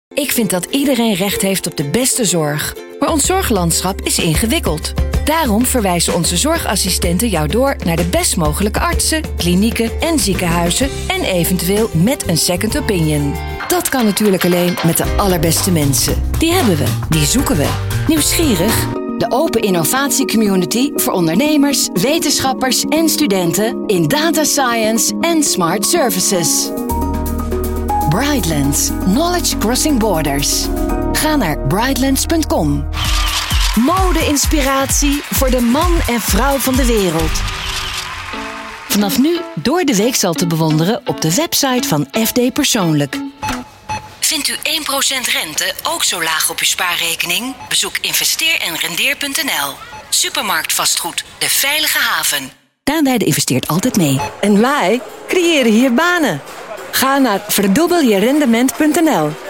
Ik vind dat iedereen recht heeft op de beste zorg. Maar ons zorglandschap is ingewikkeld. Daarom verwijzen onze zorgassistenten jou door naar de best mogelijke artsen, klinieken en ziekenhuizen en eventueel met een second opinion. Dat kan natuurlijk alleen met de allerbeste mensen. Die hebben we, die zoeken we. Nieuwsgierig? De open innovatiecommunity voor ondernemers, wetenschappers en studenten in data science en smart services. Brightlands. Knowledge Crossing Borders. Ga naar brightlands.com. Mode-inspiratie voor de man en vrouw van de wereld. Vanaf nu door de week te bewonderen op de website van FD Persoonlijk. Vindt u 1% rente ook zo laag op uw spaarrekening? Bezoek investeer- en rendeer.nl. Supermarkt Vastgoed, de veilige haven. Daanwijde investeert altijd mee. En wij creëren hier banen. Ga naar verdubbeljerendement.nl.